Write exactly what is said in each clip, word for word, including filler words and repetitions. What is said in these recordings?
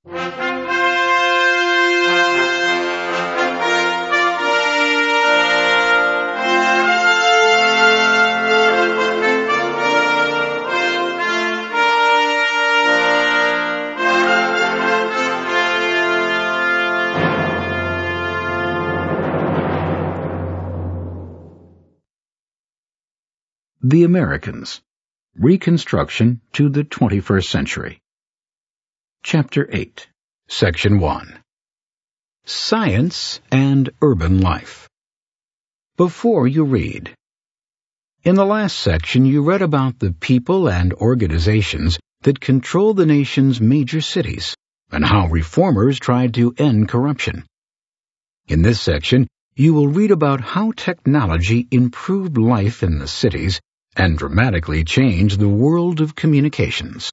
The Americans, Reconstruction to the twenty-first Century. Chapter eight, Section one. Science and Urban Life. Before you read. In the last section you read about the people and organizations that control the nation's major cities and how reformers tried to end corruption. In this section, you will read about how technology improved life in the cities and dramatically changed the world of communications.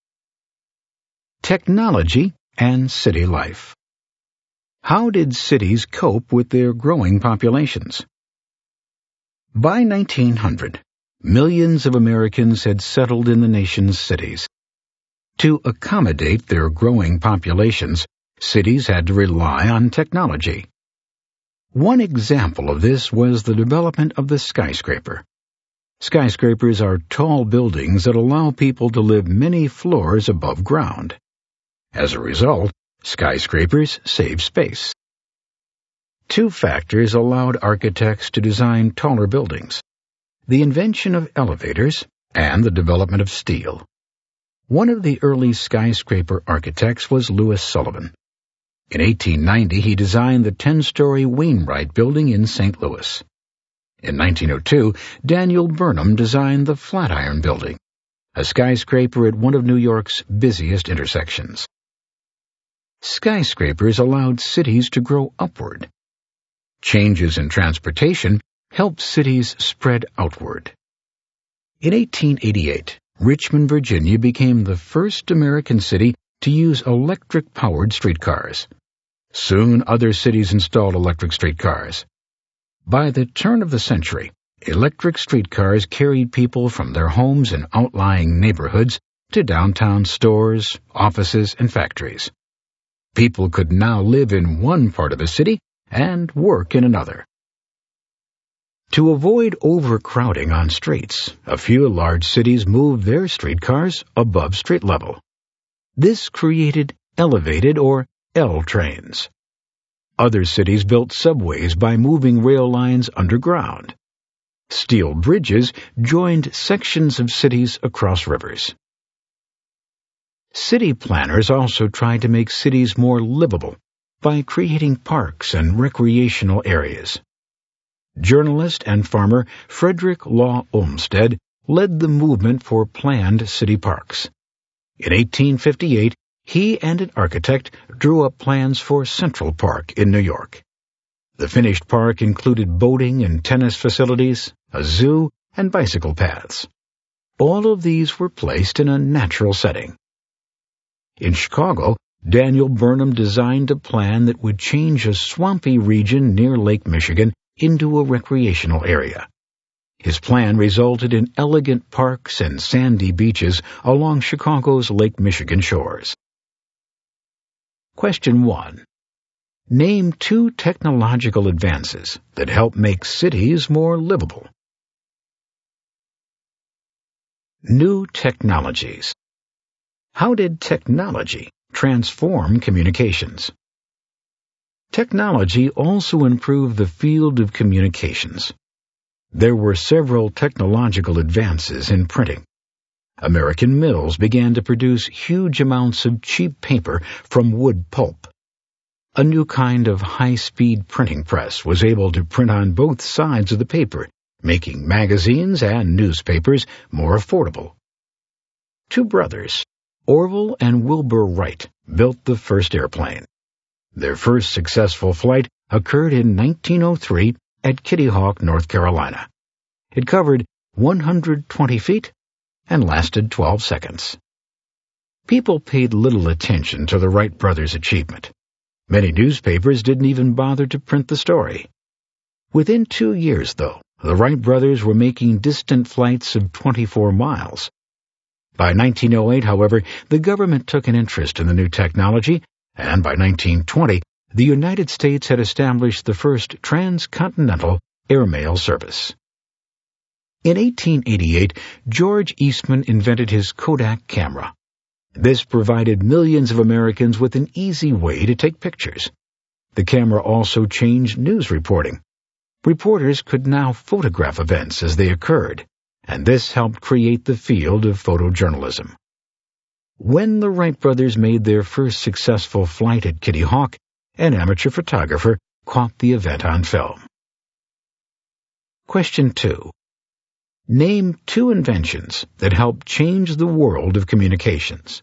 Technology and city life. How did cities cope with their growing populations? By nineteen hundred, millions of Americans had settled in the nation's cities. To accommodate their growing populations, cities had to rely on technology. One example of this was the development of the skyscraper. Skyscrapers are tall buildings that allow people to live many floors above ground. As a result, skyscrapers save space. Two factors allowed architects to design taller buildings: the invention of elevators and the development of steel. One of the early skyscraper architects was Louis Sullivan. In eighteen ninety, he designed the ten-story Wainwright Building in Saint Louis. In nineteen oh two, Daniel Burnham designed the Flatiron Building, a skyscraper at one of New York's busiest intersections. Skyscrapers allowed cities to grow upward. Changes in transportation helped cities spread outward. In eighteen eighty-eight, Richmond, Virginia became the first American city to use electric-powered streetcars. Soon other cities installed electric streetcars. By the turn of the century, electric streetcars carried people from their homes in outlying neighborhoods to downtown stores, offices, and factories. People could now live in one part of a city and work in another. To avoid overcrowding on streets, a few large cities moved their streetcars above street level. This created elevated or L trains. Other cities built subways by moving rail lines underground. Steel bridges joined sections of cities across rivers. City planners also tried to make cities more livable by creating parks and recreational areas. Journalist and farmer Frederick Law Olmsted led the movement for planned city parks. In eighteen fifty-eight, he and an architect drew up plans for Central Park in New York. The finished park included boating and tennis facilities, a zoo, and bicycle paths. All of these were placed in a natural setting. In Chicago, Daniel Burnham designed a plan that would change a swampy region near Lake Michigan into a recreational area. His plan resulted in elegant parks and sandy beaches along Chicago's Lake Michigan shores. Question one. Name two technological advances that help make cities more livable. New technologies. How did technology transform communications? Technology also improved the field of communications. There were several technological advances in printing. American mills began to produce huge amounts of cheap paper from wood pulp. A new kind of high-speed printing press was able to print on both sides of the paper, making magazines and newspapers more affordable. Two brothers, Orville and Wilbur Wright, built the first airplane. Their first successful flight occurred in nineteen oh three at Kitty Hawk, North Carolina. It covered one hundred twenty feet and lasted twelve seconds. People paid little attention to the Wright brothers' achievement. Many newspapers didn't even bother to print the story. Within two years, though, the Wright brothers were making distant flights of twenty-four miles. By nineteen oh eight, however, the government took an interest in the new technology, and by nineteen twenty, the United States had established the first transcontinental airmail service. In eighteen eighty-eight, George Eastman invented his Kodak camera. This provided millions of Americans with an easy way to take pictures. The camera also changed news reporting. Reporters could now photograph events as they occurred, and this helped create the field of photojournalism. When the Wright brothers made their first successful flight at Kitty Hawk, an amateur photographer caught the event on film. Question two. Name two inventions that helped change the world of communications.